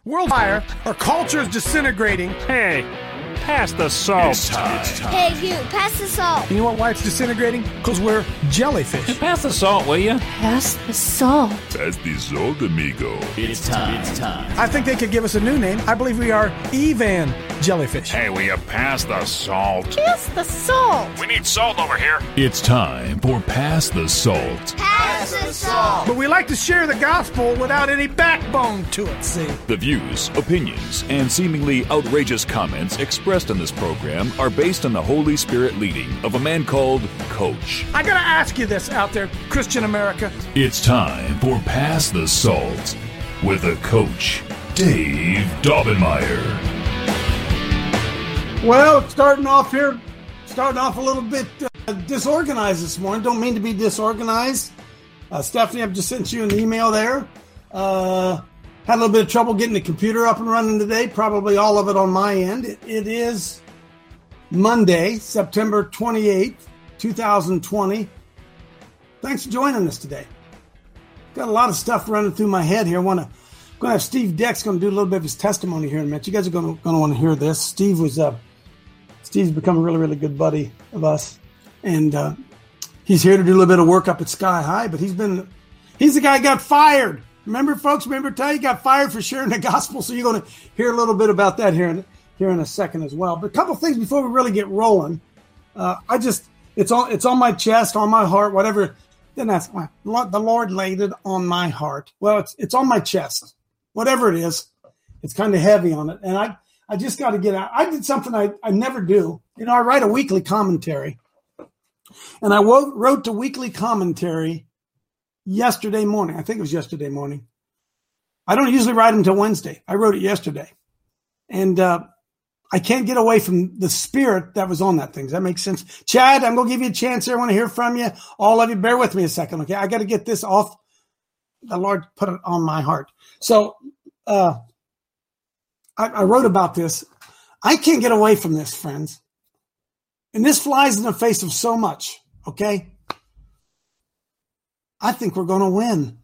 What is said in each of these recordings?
World fire, our culture is disintegrating. Hey, pass the salt. It's time. Hey, you, pass the salt. You know what? Why it's disintegrating? Because we're jellyfish. Pass the salt, will you? Pass the salt. Pass the salt, amigo. It's time. I think they could give us a new name. I believe we are Evan jellyfish. Hey, will you pass the salt? Pass the salt. We need salt over here. It's time for Pass the Salt. Pass the salt. But we like to share the gospel without any backbone to it, see? The views, opinions, and seemingly outrageous comments expressed in this program are based on the Holy Spirit leading of a man called Coach. I gotta ask you this out there, Christian America. It's time for Pass the Salt with the Coach, Dave Daubenmire. Well, it's starting off a little bit disorganized this morning. Don't mean to be disorganized. Stephanie, I've just sent you an email there. Had a little bit of trouble getting the computer up and running today, probably all of it on my end. It is Monday, September 28th, 2020. Thanks for joining us today. Got a lot of stuff running through my head here. I'm going to have Steve Dex going to do a little bit of his testimony here in a minute. You guys are going to want to hear this. Steve's become a really, really good buddy of us. And he's here to do a little bit of work up at Sky High, but he's the guy who got fired. Remember, folks? He got fired for sharing the gospel. So you're going to hear a little bit about that here in a second as well. But a couple things before we really get rolling. It's on my chest, on my heart, whatever. Then that's the Lord laid it on my heart. Well, it's on my chest, whatever it is. It's kind of heavy on it, and I just got to get out. I did something I never do. I write a weekly commentary, and I wrote the weekly commentary yesterday morning. I think it was yesterday morning. I don't usually write them until Wednesday. I wrote it yesterday, and I can't get away from the spirit that was on that thing. Does that make sense? Chad, I'm going to give you a chance here. I want to hear from you. All of you, bear with me a second, okay? I got to get this off. The Lord put it on my heart. So I wrote about this. I can't get away from this, friends. And this flies in the face of so much, okay? I think we're going to win.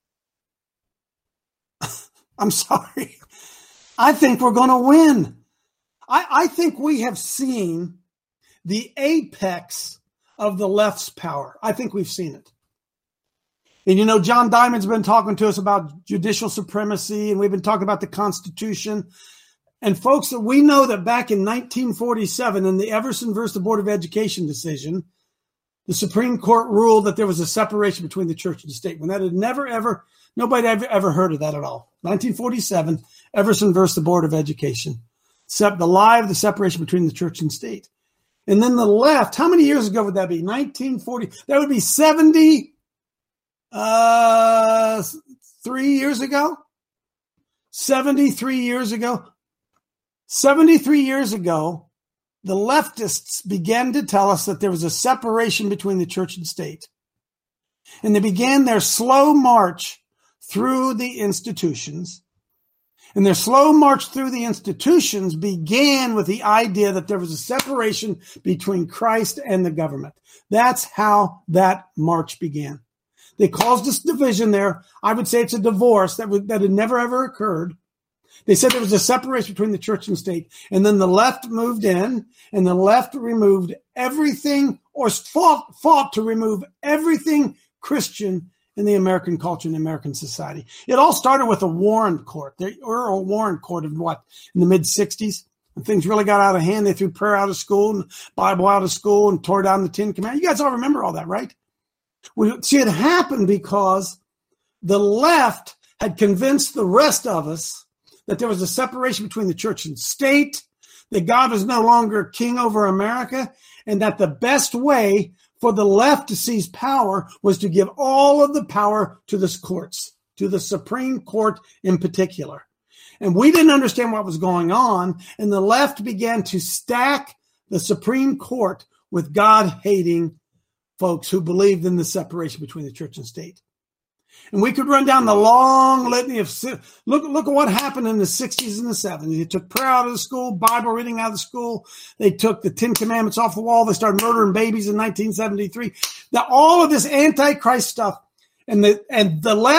I'm sorry. I think we're going to win. I think we have seen the apex of the left's power. I think we've seen it. And John Diamond's been talking to us about judicial supremacy, and we've been talking about the Constitution. And folks, we know that back in 1947, in the Everson versus the Board of Education decision, the Supreme Court ruled that there was a separation between the church and the state. When that had nobody had ever heard of that at all. 1947, Everson versus the Board of Education. The lie of the separation between the church and state. And then the left, how many years ago would that be? 1940. That would be 73 years ago. 73 years ago. 73 years ago, the leftists began to tell us that there was a separation between the church and state. And they began their slow march through the institutions. And their slow march through the institutions began with the idea that there was a separation between Christ and the government. That's how that march began. They caused this division there. I would say it's a divorce that had never, ever occurred. They said there was a separation between the church and state. And then the left moved in, and the left removed everything, or fought to remove everything Christian in the American culture and American society. It all started with a Warren Court, the Earl Warren Court in the mid-'60s. When things really got out of hand, they threw prayer out of school and Bible out of school and tore down the Ten Commandments. You guys all remember all that, right? Well, see, it happened because the left had convinced the rest of us that there was a separation between the church and state, that God was no longer king over America, and that the best way for the left to seize power was to give all of the power to the courts, to the Supreme Court in particular. And we didn't understand what was going on, and the left began to stack the Supreme Court with God-hating folks who believed in the separation between the church and state. And we could run down the long litany of look at what happened in the 60s and the 70s. They took prayer out of the school, Bible reading out of the school. They took the Ten Commandments off the wall. They started murdering babies in 1973. Now, all of this anti-Christ stuff, and the left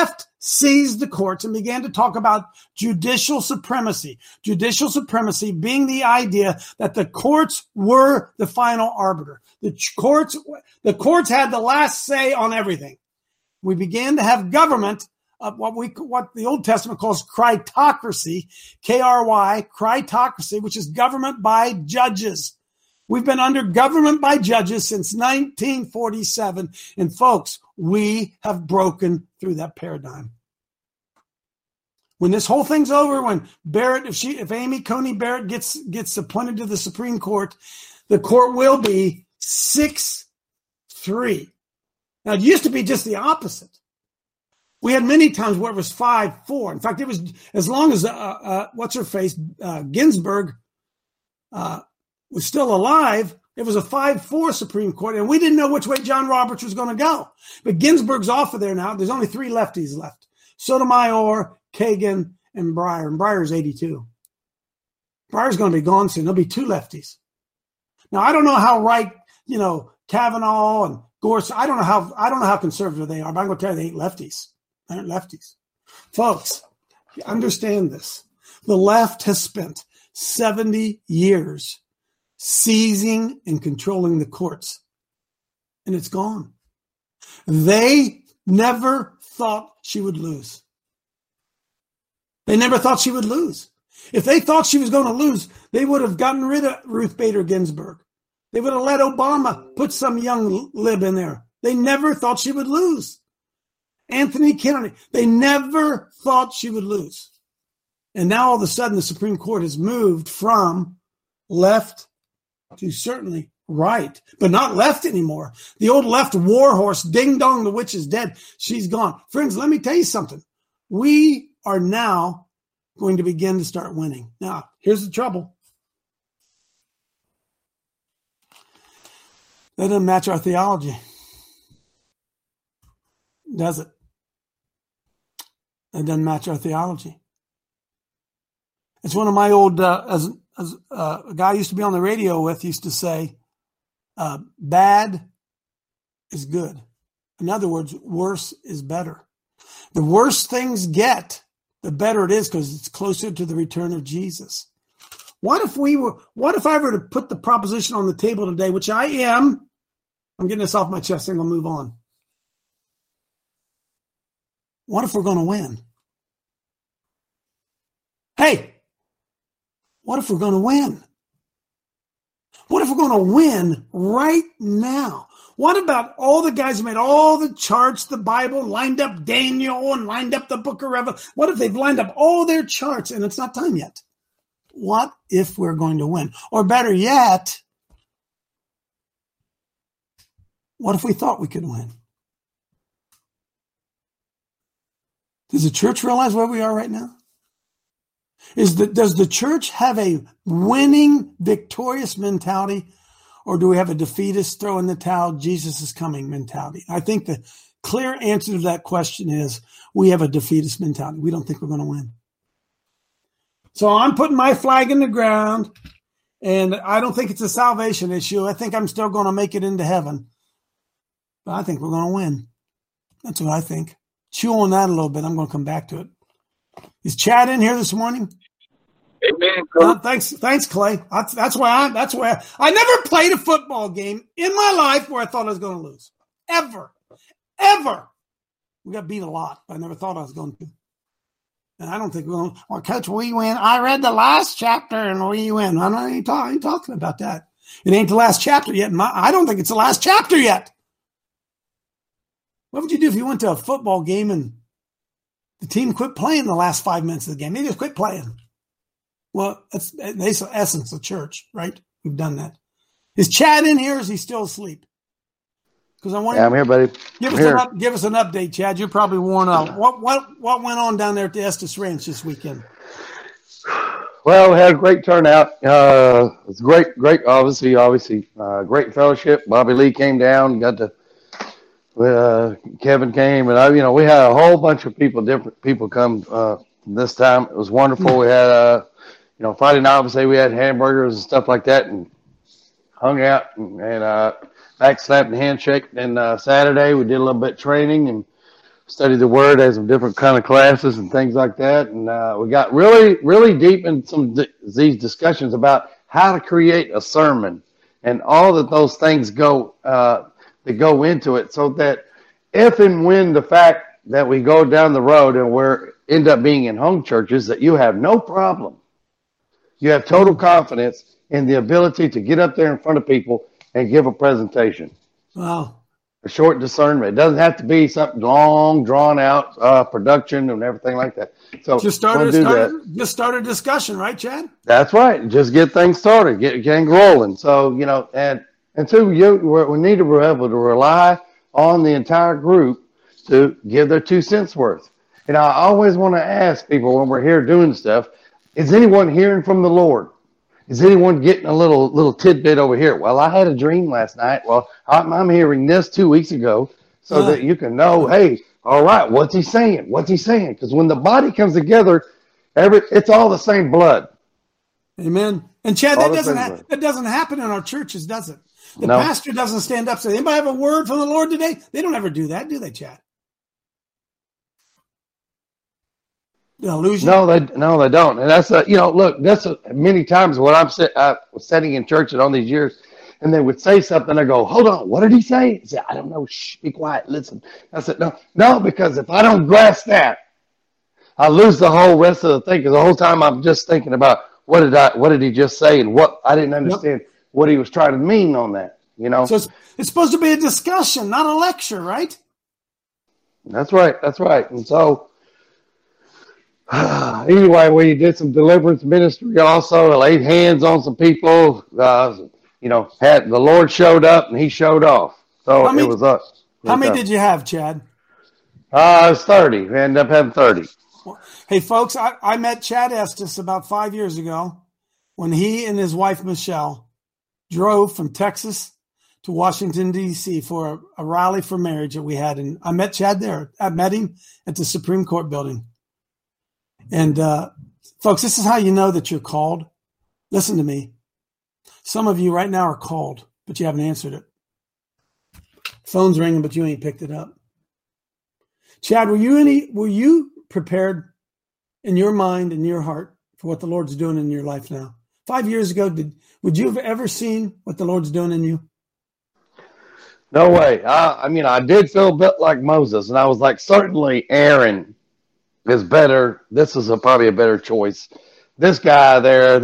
seized the courts and began to talk about judicial supremacy. Judicial supremacy being the idea that the courts were the final arbiter. The courts had the last say on everything. We began to have government, what the Old Testament calls critocracy, K-R-Y, critocracy, which is government by judges. We've been under government by judges since 1947. And folks, we have broken through that paradigm. When this whole thing's over, when Barrett, if Amy Coney Barrett gets appointed to the Supreme Court, the court will be 6-3. Now, it used to be just the opposite. We had many times where it was 5-4. In fact, it was as long as what's-her-face, Ginsburg was still alive, it was a 5-4 Supreme Court, and we didn't know which way John Roberts was going to go. But Ginsburg's off of there now. There's only 3 lefties left: Sotomayor, Kagan, and Breyer. And Breyer's 82. Breyer's going to be gone soon. There'll be 2 lefties. Now, I don't know how right, Kavanaugh and Gorsuch, I don't know how conservative they are, but I'm going to tell you they ain't lefties. They aren't lefties. Folks, understand this. The left has spent 70 years seizing and controlling the courts, and it's gone. They never thought she would lose. They never thought she would lose. If they thought she was going to lose, they would have gotten rid of Ruth Bader Ginsburg. They would have let Obama put some young lib in there. They never thought she would lose. Anthony Kennedy, they never thought she would lose. And now all of a sudden the Supreme Court has moved from left to certainly right, but not left anymore. The old left warhorse, ding dong, the witch is dead. She's gone. Friends, let me tell you something. We are now going to begin to start winning. Now, here's the trouble. That doesn't match our theology, does it? That doesn't match our theology. It's one of my old, as a guy I used to be on the radio with used to say, bad is good. In other words, worse is better. The worse things get, the better it is because it's closer to the return of Jesus. What if I were to put the proposition on the table today, which I am, I'm getting this off my chest, I'm going to move on. What if we're going to win? Hey, what if we're going to win? What if we're going to win right now? What about all the guys who made all the charts, the Bible, lined up Daniel and lined up the book of Revelation? What if they've lined up all their charts and it's not time yet? What if we're going to win? Or better yet, what if we thought we could win? Does the church realize where we are right now? Does the church have a winning, victorious mentality, or do we have a defeatist, throw in the towel, Jesus is coming mentality? I think the clear answer to that question is we have a defeatist mentality. We don't think we're going to win. So I'm putting my flag in the ground, and I don't think it's a salvation issue. I think I'm still going to make it into heaven. But I think we're going to win. That's what I think. Chew on that a little bit. I'm going to come back to it. Is Chad in here this morning? Amen. Thanks, Clay. That's why I never played a football game in my life where I thought I was going to lose. Ever. We got beat a lot, but I never thought I was going to. And I don't think we're going to. Well, Coach, we win. I read the last chapter and we win. I ain't talking about that. It ain't the last chapter yet. I don't think it's the last chapter yet. What would you do if you went to a football game and the team quit playing the last 5 minutes of the game? They just quit playing. Well, that's the essence of church, right? We've done that. Is Chad in here or is he still asleep? Because I'm here, buddy. Give us an update, Chad. You're probably worn out. What went on down there at the Estes Ranch this weekend? Well, we had a great turnout. It was great, obviously, great fellowship. Bobby Lee came down, Kevin came, and we had a whole bunch of different people come this time. It was wonderful. We had, Friday night, obviously, we had hamburgers and stuff like that, and hung out and back slapped and handshake. And Saturday, we did a little bit of training, and studied the Word, had some different kind of classes and things like that. And we got really, really deep in these discussions about how to create a sermon and all that those things go that go into it, so that if and when the fact that we go down the road and we're end up being in home churches, that you have no problem. You have total confidence in the ability to get up there in front of people and give a presentation. Wow. A short discernment. It doesn't have to be something long, drawn out production and everything like that. So just start a discussion, right, Chad? That's right. Just get things started, get rolling. So, and two, we need to be able to rely on the entire group to give their 2 cents worth. And I always want to ask people when we're here doing stuff, is anyone hearing from the Lord? Is anyone getting a little tidbit over here? Well, I had a dream last night. Well, I'm hearing this 2 weeks ago, so that you can know, hey, all right, what's he saying? What's he saying? Because when the body comes together, it's all the same blood. Amen. And Chad, that doesn't happen in our churches, does it? The pastor doesn't stand up and say, anybody have a word from the Lord today? They don't ever do that, do they, Chad? Illusion? No, they don't. And that's look, that's many times when I was sitting in church and all these years, and they would say something. I go, hold on, what did he say? He said, I don't know. Shh, be quiet. Listen. I said, no, because if I don't grasp that, I lose the whole rest of the thing. Because the whole time I'm just thinking about what did he just say, and what I didn't understand what he was trying to mean on that. So it's supposed to be a discussion, not a lecture, right? That's right. And so. Anyway, we did some deliverance ministry also. Laid hands on some people. Had the Lord showed up and he showed off. So it was us. How many did you have, Chad? It was 30. We ended up having 30. Hey, folks, I met Chad Estes about 5 years ago when he and his wife, Michelle, drove from Texas to Washington, D.C. for a rally for marriage that we had. And I met Chad there. I met him at the Supreme Court building. And, folks, this is how you know that you're called. Listen to me. Some of you right now are called, but you haven't answered it. Phone's ringing, but you ain't picked it up. Chad, were you prepared in your mind and your heart for what the Lord's doing in your life now? 5 years ago, would you have ever seen what the Lord's doing in you? No way. I did feel a bit like Moses, and I was like, certainly Aaron is better. This is probably a better choice. This guy there.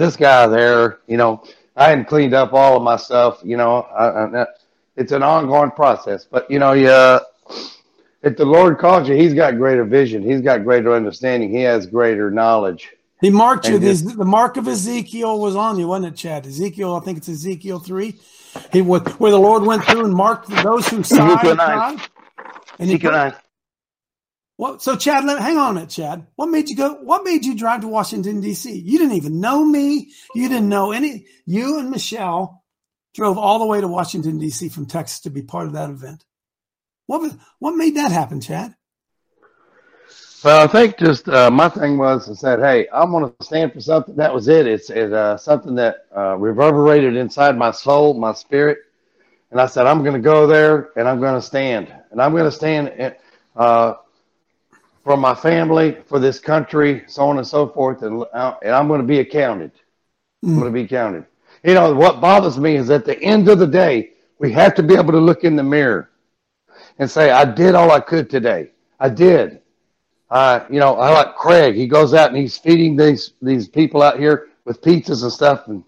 I hadn't cleaned up all of my stuff. It's an ongoing process. But if the Lord calls you, He's got greater vision. He's got greater understanding. He has greater knowledge. He marked you. The mark of Ezekiel was on you, wasn't it, Chad? Ezekiel, I think it's Ezekiel 3. Where the Lord went through and marked those who sighed. Ezekiel 9. So, Chad, hang on a minute, Chad. What made you drive to Washington, D.C.? You didn't even know me. You didn't know any. You and Michelle drove all the way to Washington, D.C. from Texas to be part of that event. What made that happen, Chad? Well, I think just my thing was I said, hey, I'm going to stand for something. That was it. It's something that reverberated inside my soul, my spirit. And I said, I'm going to go there and I'm going to stand. And I'm going to stand for my family, for this country, so on and so forth, and I'm going to be accounted. I'm going to be counted. What bothers me is at the end of the day, we have to be able to look in the mirror and say, I did all I could today. I did. I like Craig. He goes out and he's feeding these people out here with pizzas and stuff, and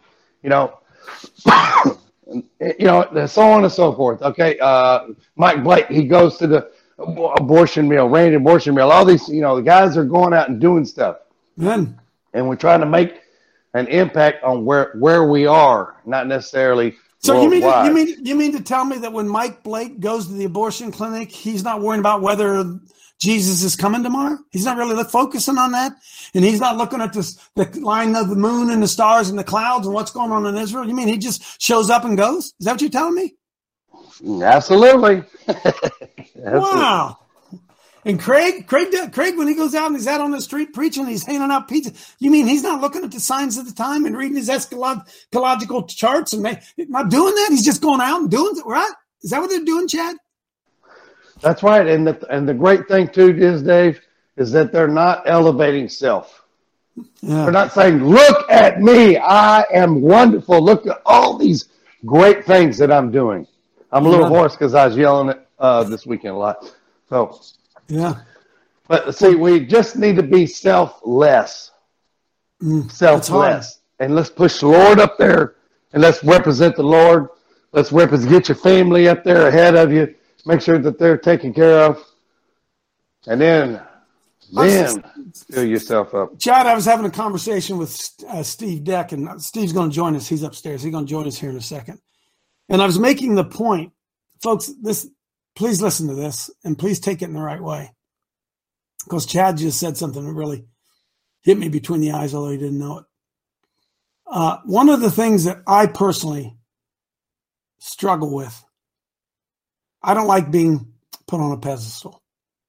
so on and so forth. Okay, Mike Blake. He goes to the abortion mill, Randy abortion mill. All these, the guys are going out and doing stuff, and we're trying to make an impact on where we are, not necessarily. So you mean to tell me that when Mike Blake goes to the abortion clinic, he's not worrying about whether Jesus is coming tomorrow? He's not really focusing on that, and he's not looking at the line of the moon and the stars and the clouds and what's going on in Israel. You mean he just shows up and goes? Is that what you're telling me? Absolutely. Wow. And Craig, when he goes out and he's out on the street preaching, he's handing out pizza. You mean he's not looking at the signs of the time and reading his eschatological charts and not doing that? He's just going out and doing it, right? Is that what they're doing, Chad? That's right. And the great thing too is, Dave, is that they're not elevating self. Yeah. They're not saying, look at me, I am wonderful. Look at all these great things that I'm doing. I'm a little hoarse because I was yelling at this weekend a lot. So Yeah. But see, we just need to be selfless. Selfless. And let's push the Lord up there and let's represent the Lord. Let's get your family up there ahead of you. Make sure that they're taken care of. And then fill yourself up. Chad, I was having a conversation with Steve Deck, and Steve's going to join us. He's upstairs. He's going to join us here in a second. And I was making the point, folks, please listen to this and please take it in the right way. Because Chad just said something that really hit me between the eyes, although he didn't know it. One of the things that I personally struggle with, I don't like being put on a pedestal.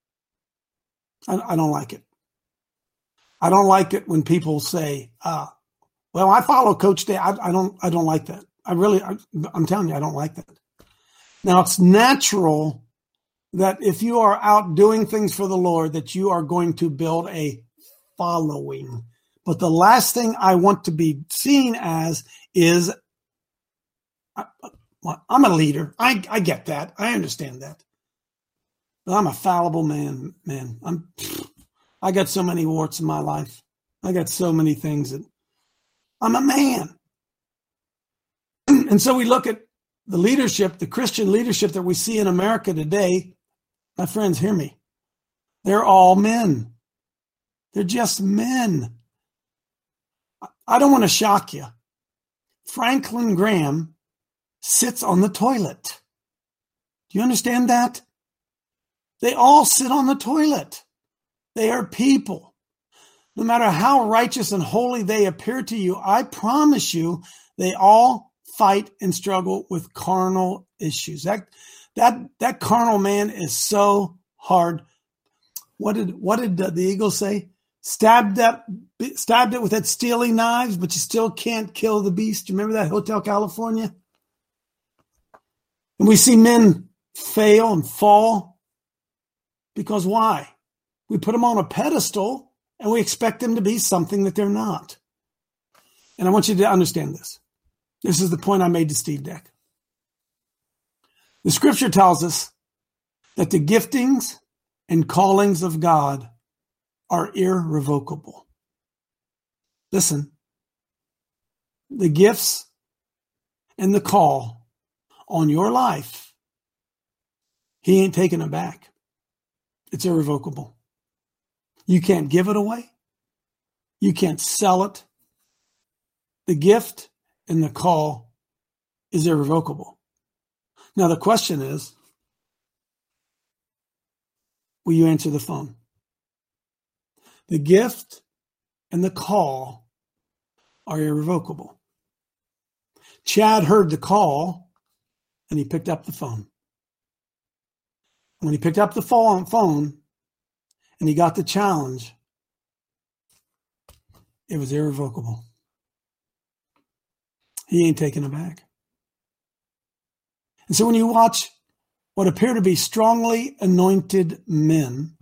I don't like it. I don't like it when people say, well, I follow Coach Dave. I don't like that. I'm telling you, I don't like that. Now, it's natural that if you are out doing things for the Lord, that you are going to build a following. But the last thing I want to be seen as is, I'm a leader. I get that. I understand that. But I'm a fallible man. I got so many warts in my life. I got so many things that I'm a man. And so we look at the leadership, the Christian leadership that we see in America today. My friends, hear me. They're all men. They're just men. I don't want to shock you. Franklin Graham sits on the toilet. Do you understand that? They all sit on the toilet. They are people. No matter how righteous and holy they appear to you, I promise you, they all fight and struggle with carnal issues. That carnal man is so hard. What did the eagle say? Stabbed it with that steely knives, but you still can't kill the beast. You remember that Hotel California? And we see men fail and fall because why? We put them on a pedestal and we expect them to be something that they're not. And I want you to understand this. This is the point I made to Steve Deck. The scripture tells us that the giftings and callings of God are irrevocable. Listen, the gifts and the call on your life, he ain't taking it back. It's irrevocable. You can't give it away. You can't sell it. The gift and the call is irrevocable. Now the question is, will you answer the phone? The gift and the call are irrevocable. Chad heard the call and he picked up the phone. When he picked up the phone and he got the challenge, it was irrevocable. He ain't taking it back. And so when you watch what appear to be strongly anointed men,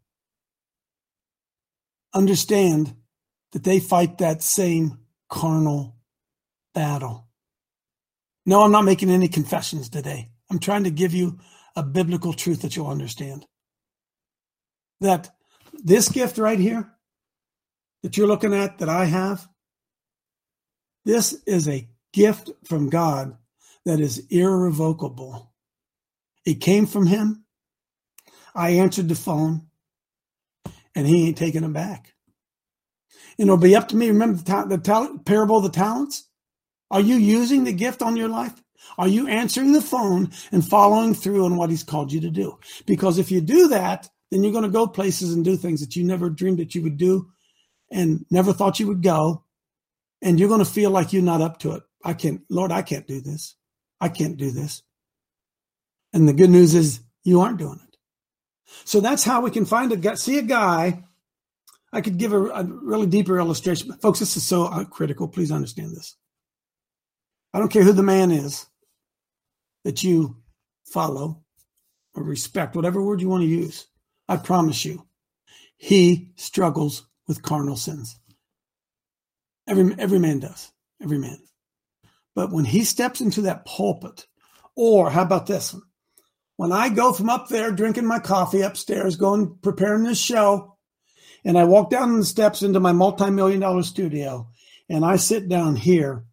understand that they fight that same carnal battle. No, I'm not making any confessions today. I'm trying to give you a biblical truth that you'll understand. That this gift right here that you're looking at, that I have, this is a gift from God that is irrevocable. It came from him. I answered the phone, and he ain't taking it back. And it'll be up to me. Remember the parable of the talents? Are you using the gift on your life? Are you answering the phone and following through on what he's called you to do? Because if you do that, then you're going to go places and do things that you never dreamed that you would do and never thought you would go. And you're going to feel like you're not up to it. Lord, I can't do this. I can't do this. And the good news is you aren't doing it. So that's how we can see a guy. I could give a really deeper illustration. But folks, this is so critical. Please understand this. I don't care who the man is that you follow. or respect, whatever word you want to use, I promise you, he struggles with carnal sins. Every man does. Every man. But when he steps into that pulpit, or how about this one? When I go from up there drinking my coffee upstairs, going preparing this show, and I walk down the steps into my multi-million-dollar studio, and I sit down here,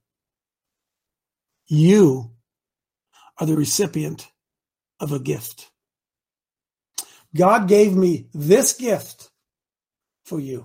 you are the recipient of a gift. God gave me this gift for you.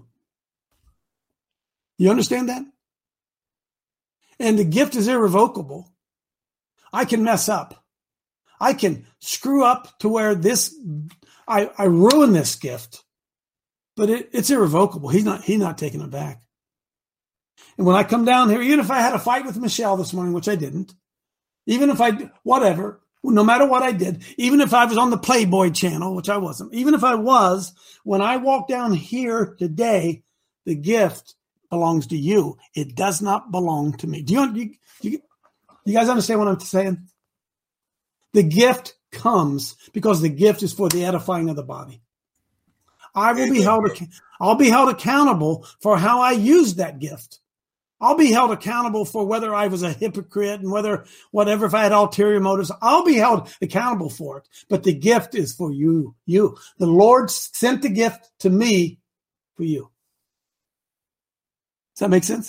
You understand that? And the gift is irrevocable. I can mess up. I can screw up to where I ruin this gift, but it's irrevocable. He's not taking it back. And when I come down here, even if I had a fight with Michelle this morning, which I didn't, even if whatever, no matter what I did, even if I was on the Playboy channel, which I wasn't, even if I was, when I walk down here today, the gift belongs to you. It does not belong to me. Do you guys understand what I'm saying? The gift comes because the gift is for the edifying of the body. I'll be held accountable for how I used that gift. I'll be held accountable for whether I was a hypocrite and whatever, if I had ulterior motives, I'll be held accountable for it. But the gift is for you. The Lord sent the gift to me for you. Does that make sense?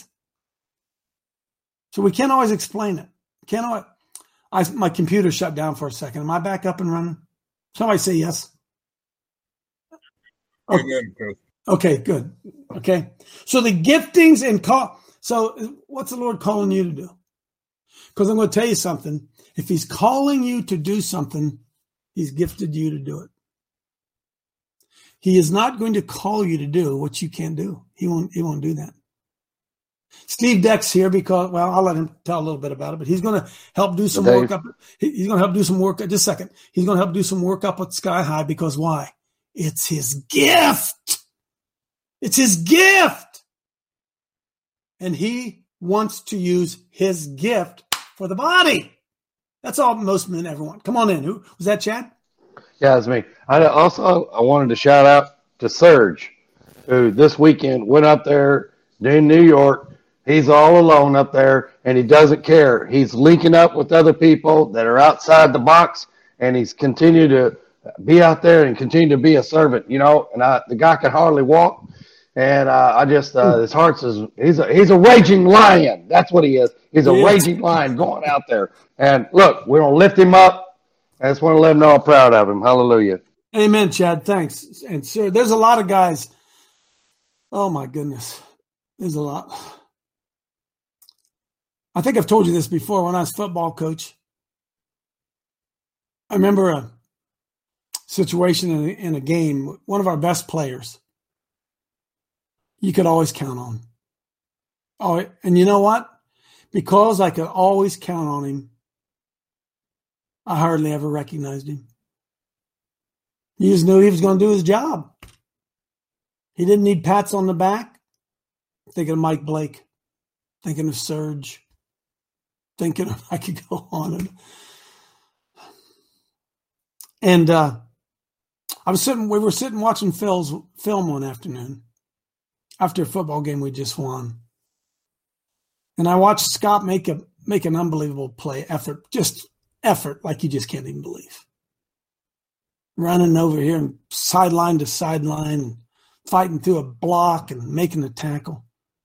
So we can't always explain it. My computer shut down for a second. Am I back up and running? Somebody say yes. Okay, good. Okay. So the giftings and so what's the Lord calling you to do? Because I'm going to tell you something. If he's calling you to do something, he's gifted you to do it. He is not going to call you to do what you can't do. He won't do that. Steve Deck's here because, well, I'll let him tell a little bit about it, but he's going to help do some work up. He's going to help do some work. Just a second. He's going to help do some work up at Sky High because why? It's his gift. It's his gift. And he wants to use his gift for the body. That's all most men ever want. Come on in. Who was that, Chad? Yeah, that's me. I wanted to shout out to Serge, who this weekend went up there in New York. He's all alone up there, and he doesn't care. He's linking up with other people that are outside the box, and he's continued to be out there and continue to be a servant, And the guy can hardly walk, and his heart's he's a raging lion. That's what he is. He's a raging lion going out there. And look, we're gonna lift him up. I just want to let him know I'm proud of him. Hallelujah. Amen, Chad. Thanks. And sir, there's a lot of guys. Oh my goodness, there's a lot. I think I've told you this before. When I was football coach, I remember a situation in a game. One of our best players, you could always count on. Oh, and you know what? Because I could always count on him, I hardly ever recognized him. He just knew he was going to do his job. He didn't need pats on the back. Thinking of Mike Blake, thinking of Serge, thinking of, I could go on. And we were sitting watching Phil's film one afternoon after a football game we just won. And I watched Scott make an unbelievable effort like you just can't even believe. Running over here and sideline to sideline, fighting through a block and making a tackle.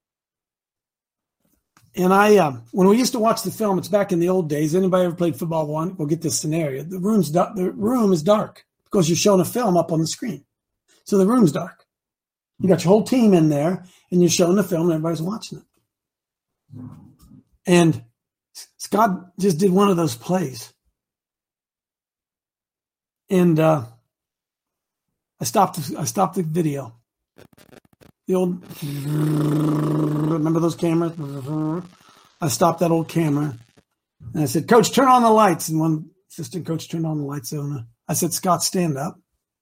And when we used to watch the film, it's back in the old days. Anybody ever played football will get this scenario. The room is dark because you're showing a film up on the screen. So the room's dark. You got your whole team in there and you're showing the film and everybody's watching it. And Scott just did one of those plays. And I stopped the video. The old, remember those cameras? I stopped that old camera. And I said, Coach, turn on the lights. And one assistant coach turned on the lights. I said, Scott, stand up.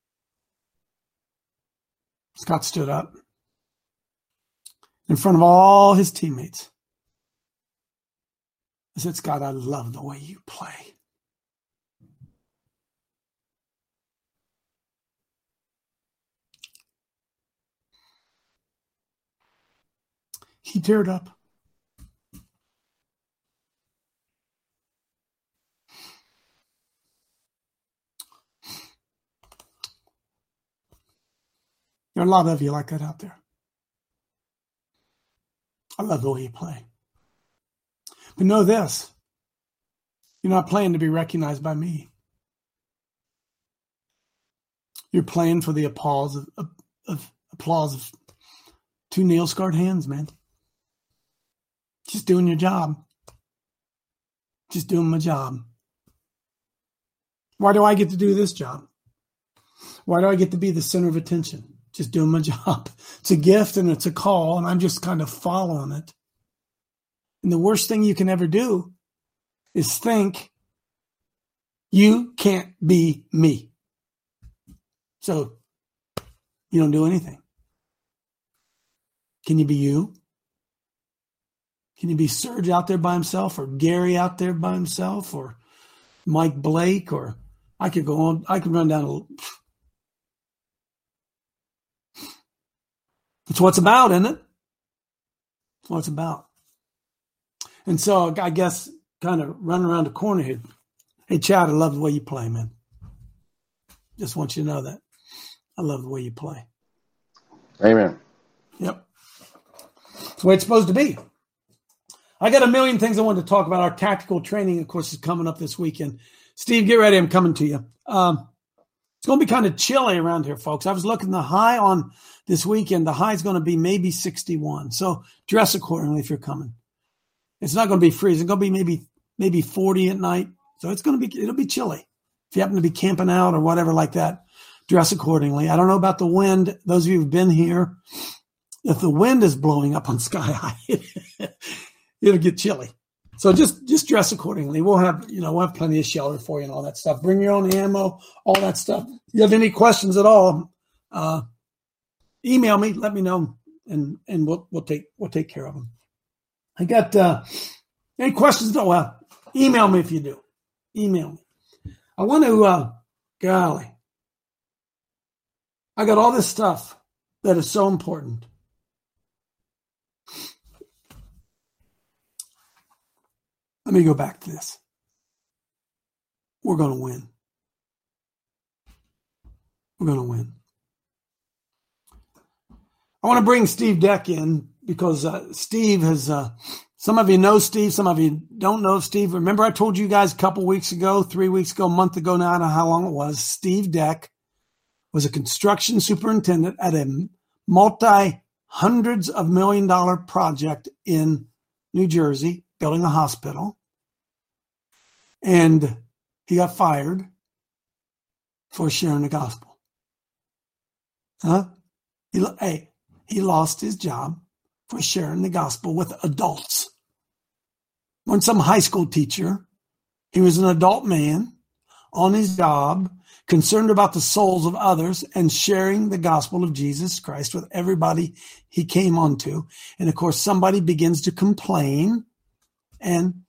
Scott stood up in front of all his teammates. I said, Scott, I love the way you play. He teared up. There are a lot of you like that out there. I love the way you play. But know this. You're not playing to be recognized by me. You're playing for the applause of two nail-scarred hands, man. Just doing your job. Just doing my job. Why do I get to do this job? Why do I get to be the center of attention? Just doing my job. It's a gift and it's a call, and I'm just kind of following it. And the worst thing you can ever do is think you can't be me. So you don't do anything. Can you be you? Can you be Serge out there by himself, or Gary out there by himself, or Mike Blake, or I could go on. I could run down It's what it's about, isn't it? It's what it's about. And so I guess kind of running around the corner here. Hey, Chad, I love the way you play, man. Just want you to know that. I love the way you play. Amen. Yep. That's the way it's supposed to be. I got a million things I wanted to talk about. Our tactical training, of course, is coming up this weekend. Steve, get ready. I'm coming to you. It's going to be kind of chilly around here, folks. I was looking the high on this weekend. The high is going to be maybe 61. So dress accordingly if you're coming. It's not going to be freezing. It's going to be maybe 40 at night. So it'll be chilly. If you happen to be camping out or whatever like that, dress accordingly. I don't know about the wind. Those of you who've been here, if the wind is blowing up on Sky High, it'll get chilly. So just dress accordingly. We'll have plenty of shelter for you and all that stuff. Bring your own ammo, all that stuff. If you have any questions at all, email me, let me know, and we'll take care of them. I got any questions? Oh, well, email me if you do. Email me. I want to, golly, I got all this stuff that is so important. Let me go back to this. We're going to win. We're going to win. I want to bring Steve Deck in because Steve has, some of you know Steve, some of you don't know Steve. Remember I told you guys a couple weeks ago, 3 weeks ago, a month ago now, I don't know how long it was. Steve Deck was a construction superintendent at a multi-hundreds of million-dollar project in New Jersey, building a hospital. And he got fired for sharing the gospel. He lost his job for sharing the gospel with adults. Wasn't some high school teacher. He was an adult man on his job, concerned about the souls of others and sharing the gospel of Jesus Christ with everybody he came onto. And of course, somebody begins to complain, and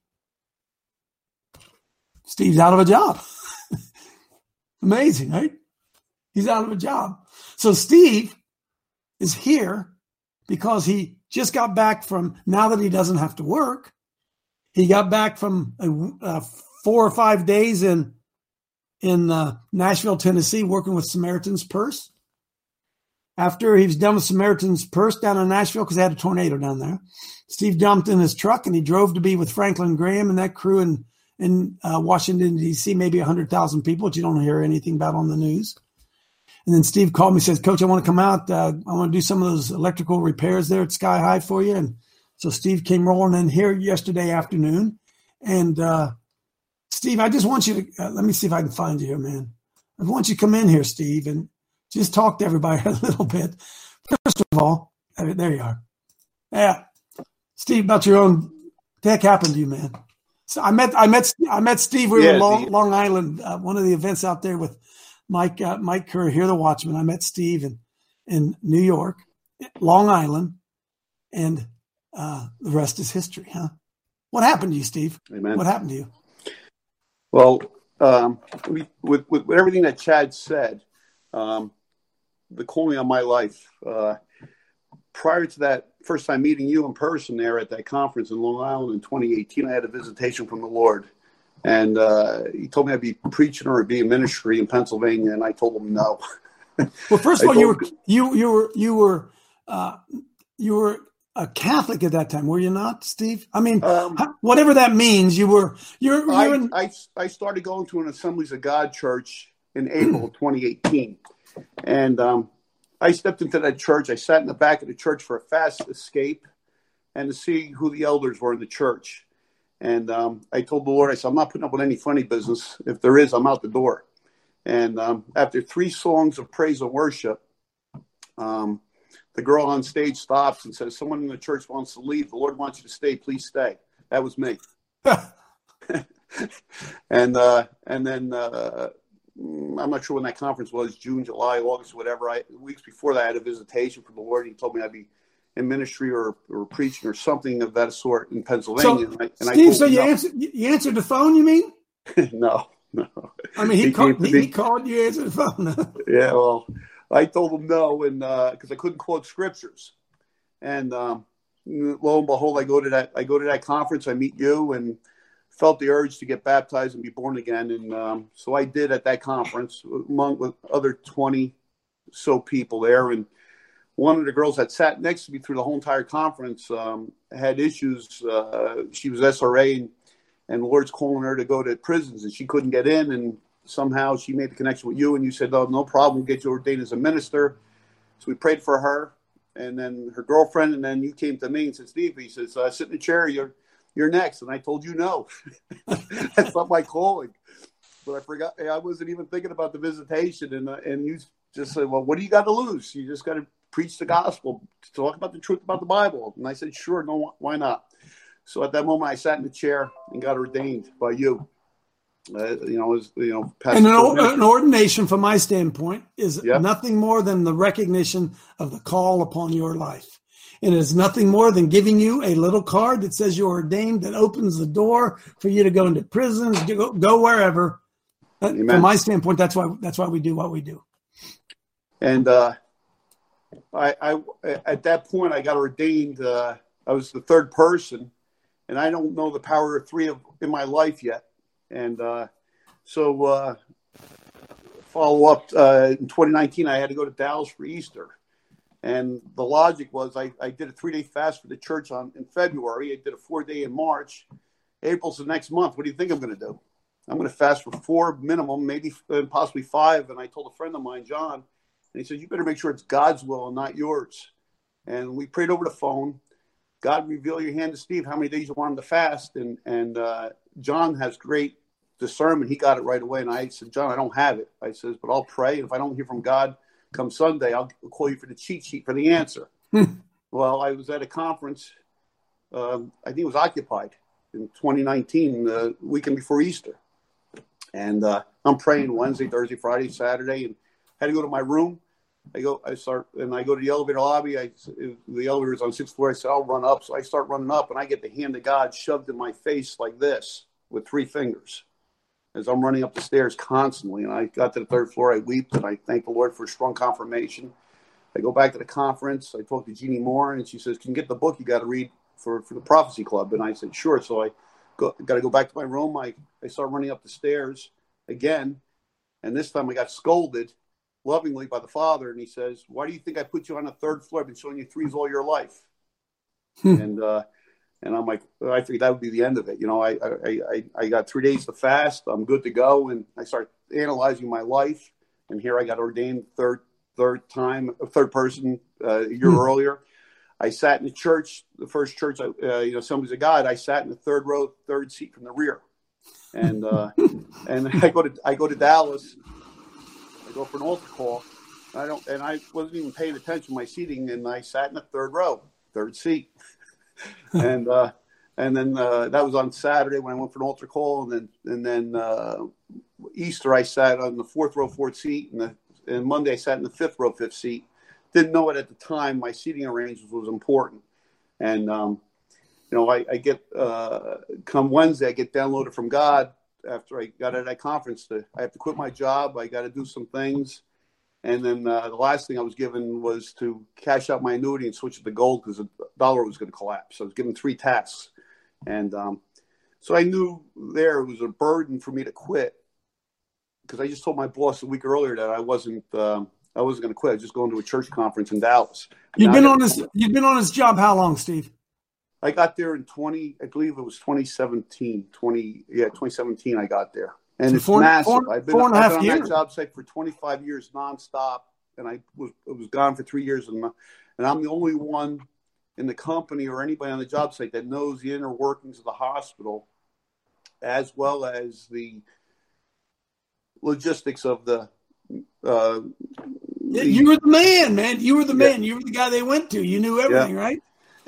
Steve's out of a job. Amazing, right? He's out of a job. So Steve is here because he just got back from, now that he doesn't have to work, he got back from 4 or 5 days in Nashville, Tennessee, working with Samaritan's Purse. After he was done with Samaritan's Purse down in Nashville, because they had a tornado down there, Steve jumped in his truck and he drove to be with Franklin Graham and that crew in Washington, D.C., maybe 100,000 people, which you don't hear anything about on the news. And then Steve called me and says, Coach, I want to come out. I want to do some of those electrical repairs there at Sky High for you. And so Steve came rolling in here yesterday afternoon. And Steve, I just want you to, let me see if I can find you here, man. I want you to come in here, Steve, and just talk to everybody a little bit. First of all, there you are. Yeah. Steve, about your own, what the heck happened to you, man? So I met Steve. We were in Long Island, one of the events out there with Mike Kerr, Hear the Watchman. I met Steve in New York, Long Island, and the rest is history, huh? What happened to you, Steve? Amen. What happened to you? Well, with everything that Chad said, the calling on my life, prior to that first time meeting you in person there at that conference in Long Island in 2018, I had a visitation from the Lord. And he told me I'd be preaching or be in ministry in Pennsylvania, and I told him no. Well, first of all, you were a Catholic at that time, were you not, Steve? I mean, whatever that means, I started going to an Assemblies of God church in April of 2018, and I stepped into that church. I sat in the back of the church for a fast escape and to see who the elders were in the church. And I told the Lord, I said, I'm not putting up with any funny business. If there is, I'm out the door. And after 3 songs of praise and worship, the girl on stage stops and says, someone in the church wants to leave. The Lord wants you to stay. Please stay. That was me. And then I'm not sure when that conference was, June, July, August, whatever. Weeks before that, I had a visitation from the Lord. He told me I'd be in ministry or preaching or something of that sort in Pennsylvania. So, you answered the phone, you mean? No. I mean, he called you, answered the phone. Yeah, well, I told him no, and because I couldn't quote scriptures. And lo and behold, I go to that conference. I meet you, and felt the urge to get baptized and be born again. And so I did at that conference, with other 20 so people there. And one of the girls that sat next to me through the whole entire conference had issues. She was SRA, and the Lord's calling her to go to prisons, and she couldn't get in. And somehow she made the connection with you, and you said, no problem, we'll get you ordained as a minister. So we prayed for her, and then her girlfriend, and then you came to me and said, Steve, he says, sit in the chair, you're next. And I told you no. That's not my calling. But I forgot. I wasn't even thinking about the visitation. And you just said, well, what do you got to lose? You just got to preach the gospel, talk about the truth about the Bible. And I said, sure, no, why not? So at that moment, I sat in the chair and got ordained by you. And an ordination, from my standpoint, is nothing more than the recognition of the call upon your life. And it's nothing more than giving you a little card that says you're ordained, that opens the door for you to go into prisons, go wherever. Amen. From my standpoint, that's why we do what we do. And I at that point, I got ordained. I was the third person, and I don't know the power of 3 in my life yet. And so follow up in 2019, I had to go to Dallas for Easter. And the logic was I did a 3-day fast for the church in February. I did a 4-day in March. April's the next month. What do you think I'm going to do? I'm going to fast for 4 minimum, maybe possibly 5. And I told a friend of mine, John, and he said, you better make sure it's God's will and not yours. And we prayed over the phone. God, reveal your hand to Steve how many days you want him to fast. And John has great discernment. He got it right away. And I said, John, I don't have it. I says, but I'll pray. If I don't hear from God come Sunday, I'll call you for the cheat sheet for the answer. Well, I was at a conference. I think it was Occupied in 2019, the weekend before Easter. And I'm praying Wednesday, Thursday, Friday, Saturday, and had to go to my room. I go to the elevator lobby. The elevator's on 6th floor. I said, I'll run up. So I start running up, and I get the hand of God shoved in my face like this with 3 fingers as I'm running up the stairs constantly. And I got to the 3rd floor. I wept, and I thank the Lord for strong confirmation. I go back to the conference. I talk to Jeannie Moore, and she says, can you get the book you got to read for the Prophecy Club? And I said, sure. So I got to go back to my room. I start running up the stairs again, and this time I got scolded lovingly by the Father, and he says, why do you think I put you on the 3rd floor? I've been showing you 3s all your life. And I'm like, I figured that would be the end of it. I got 3 days to fast. I'm good to go. And I start analyzing my life. And here I got ordained third person a year earlier. I sat in the church, the first church, Assemblies of God. I sat in the 3rd row, 3rd seat from the rear. And and I go to Dallas. I go for an altar call. I wasn't even paying attention to my seating, and I sat in the 3rd row, 3rd seat. And then that was on Saturday when I went for an altar call, and then Easter I sat on the 4th row, 4th seat, and Monday I sat in the 5th row, 5th seat. Didn't know it at the time. My seating arrangement was important, and I get come Wednesday I get downloaded from God after I got at that conference. I have to quit my job. I got to do some things, And then the last thing I was given was to cash out my annuity and switch it to gold because the dollar was going to collapse. So I was given 3 tasks. And so I knew there was a burden for me to quit because I just told my boss a week earlier that I wasn't going to quit. I was just going to a church conference in Dallas. You've been on his job how long, Steve? I got there in 2017. 2017 I got there. And it's massive. I've been on that job site for 25 years nonstop, and I was gone for 3 years, and I'm the only one in the company or anybody on the job site that knows the inner workings of the hospital, as well as the logistics of the. You were the man. You were the man. You were the guy they went to. You knew everything, right?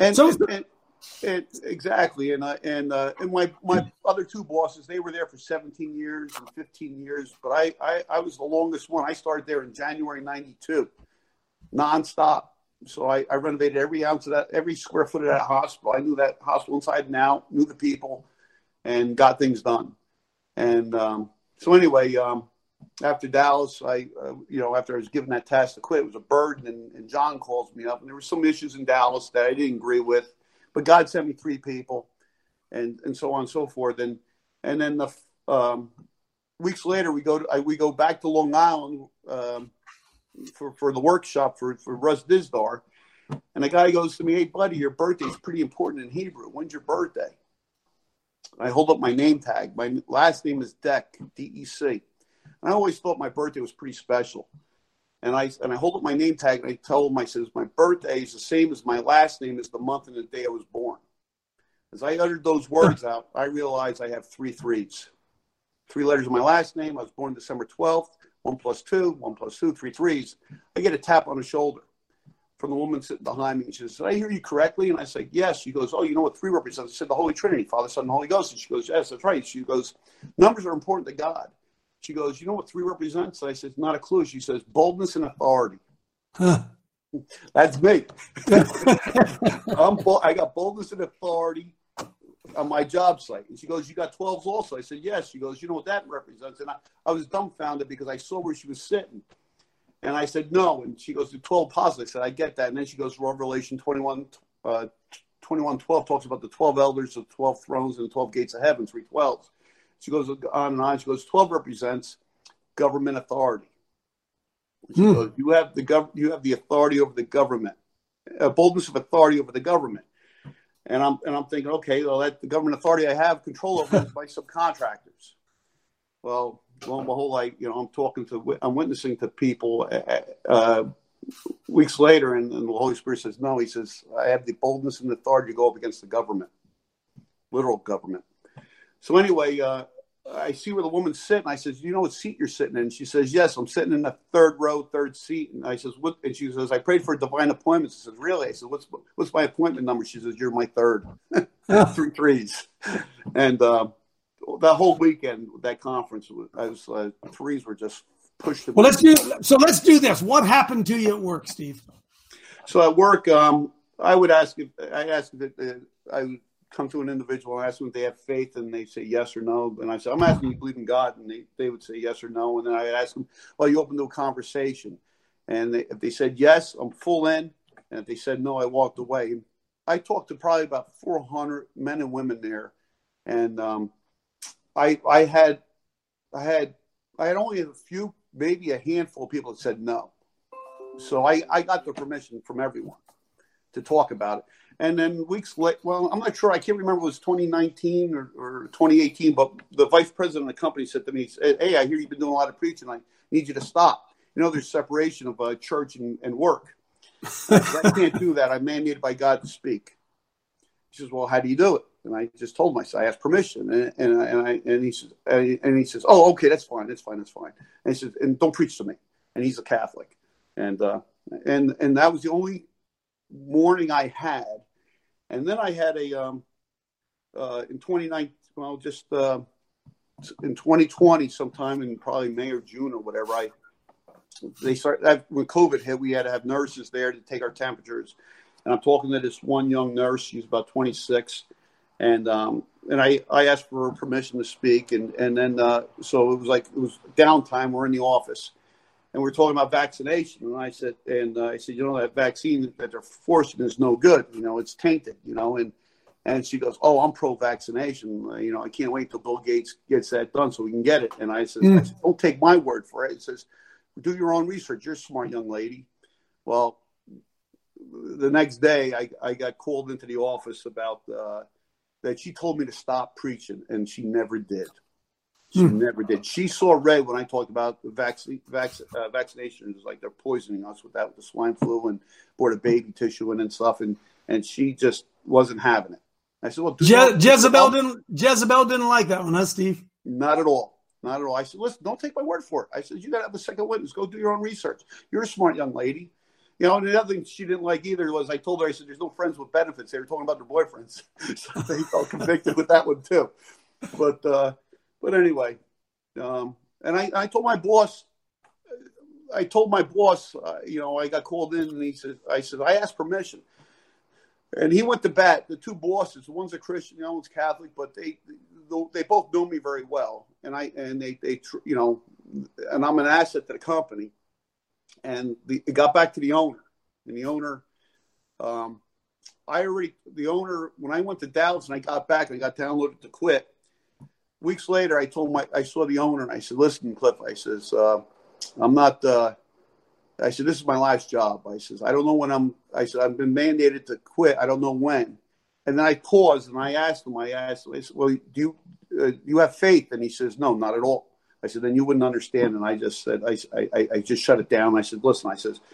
Exactly, and my other 2 bosses, they were there for 17 years and 15 years, but I was the longest one. I started there in January '92, nonstop. So I renovated every ounce of that, every square foot of that hospital. I knew that hospital inside and out, knew the people, and got things done. And so anyway, after Dallas, after I was given that task to quit, it was a burden, and John calls me up, and there were some issues in Dallas that I didn't agree with. But God sent me 3 people, and so on and so forth. And then the weeks later, we go back to Long Island for the workshop for Russ Dizdar. And the guy goes to me, "Hey, buddy, your birthday is pretty important in Hebrew. When's your birthday?" I hold up my name tag. My last name is Deck, D-E-C. And I always thought my birthday was pretty special. And I hold up my name tag, and I tell him, I says, my birthday is the same as my last name is the month and the day I was born. As I uttered those words out, I realized I have 3 threes. 3 letters of my last name. I was born December 12th, 1 + 2, 1 + 2, 3 threes. I get a tap on the shoulder from the woman sitting behind me. And she says, "Did I hear you correctly?" And I say, "Yes." She goes, "Oh, you know what 3 represents?" I said, "The Holy Trinity, Father, Son, and Holy Ghost." And she goes, "Yes, that's right." She goes, "Numbers are important to God." She goes, "You know what 3 represents?" I said, "Not a clue." She says, "Boldness and authority." Huh. That's me. I got boldness and authority on my job site. And she goes, "You got 12s also?" I said, "Yes." She goes, "You know what that represents?" And I was dumbfounded because I saw where she was sitting. And I said, "No." And she goes, "The 12 apostles." I said, "I get that." And then she goes, Revelation 21:12 talks about the 12 elders, the 12 thrones, and the 12 gates of heaven, 3 12s. She goes on and on. She goes, 12 represents government authority. She goes, you have the authority over the government, boldness of authority over the government. And I'm thinking, okay, well, the government authority I have control over is my subcontractors. Well, lo and behold, I'm witnessing to people weeks later, and the Holy Spirit says, no, he says, I have the boldness and authority to go up against the government, literal government. So anyway, I see where the woman's sitting. I says, "You know what seat you're sitting in?" She says, "Yes, I'm sitting in the 3rd row, 3rd seat." And I says, "What?" And she says, "I prayed for a divine appointment." She says, "Really?" I said, "What's my appointment number?" She says, "You're my 3rd." 3 threes. And that whole weekend, that conference, threes were just pushed. Well, let's do this. What happened to you at work, Steve? So at work, I would ask if I would come to an individual and ask them if they have faith, and they say yes or no. And I said, "I'm asking you to believe in God," and they would say yes or no. And then I ask them, "Well, you open to a conversation?" And if they said yes, I'm full in. And if they said no, I walked away. I talked to probably about 400 men and women there, and I had only a few, maybe a handful of people that said no. So I got the permission from everyone to talk about it. And then weeks later, well, I'm not sure. I can't remember if it was 2019 or 2018, but the vice president of the company said to me, "Hey, I hear you've been doing a lot of preaching. I need you to stop. You know, there's separation of church and work. I can't do that. I'm mandated by God to speak." He says, "Well, how do you do it?" And I just told him, I asked permission. And he says, "Oh, okay, that's fine. And he says, "And don't preach to me." And he's a Catholic. And that was the only morning I had. And then I had in 2019, well, just in 2020, sometime in probably May or June or whatever, when COVID hit, we had to have nurses there to take our temperatures. And I'm talking to this one young nurse. She's about 26. And I asked for her permission to speak. And then, so it was downtime. We're in the office. we're talking about vaccination. And I said, you know, that vaccine that they're forcing is no good. You know, it's tainted, you know, and she goes, oh, I'm pro-vaccination. You know, I can't wait till Bill Gates gets that done so we can get it. And I said, don't take my word for it. It says, do your own research. You're a smart young lady. Well, the next day I got called into the office about that she told me to stop preaching, and she never did. She never did. She saw red when I talked about the vaccination. It was like they're poisoning us with the swine flu and aborted baby tissue and stuff, and she just wasn't having it. I said, well, Jezebel didn't like that one, huh, Steve? Not at all. Not at all. I said, listen, don't take my word for it. I said, you got to have a second witness. Go do your own research. You're a smart young lady. You know, and the other thing she didn't like either was I told her, I said, there's no friends with benefits. They were talking about their boyfriends. So they felt convicted with that one too. But anyway, and I told my boss, you know, I got called in and I said, I asked permission. And he went to bat. The two bosses, one's a Christian, the other one's Catholic, but they both know me very well. And they you know, and I'm an asset to the company. And it got back to the owner. And the owner, when I went to Dallas and I got back and I got downloaded to quit, weeks later, I saw the owner and I said, listen, Cliff, I says, I said, this is my last job. I says, I don't know when I've been mandated to quit. I don't know when. And then I paused and I asked him, I said, well, do you have faith? And he says, no, not at all. I said, then you wouldn't understand. And I just said, I just shut it down. I said, listen, I said,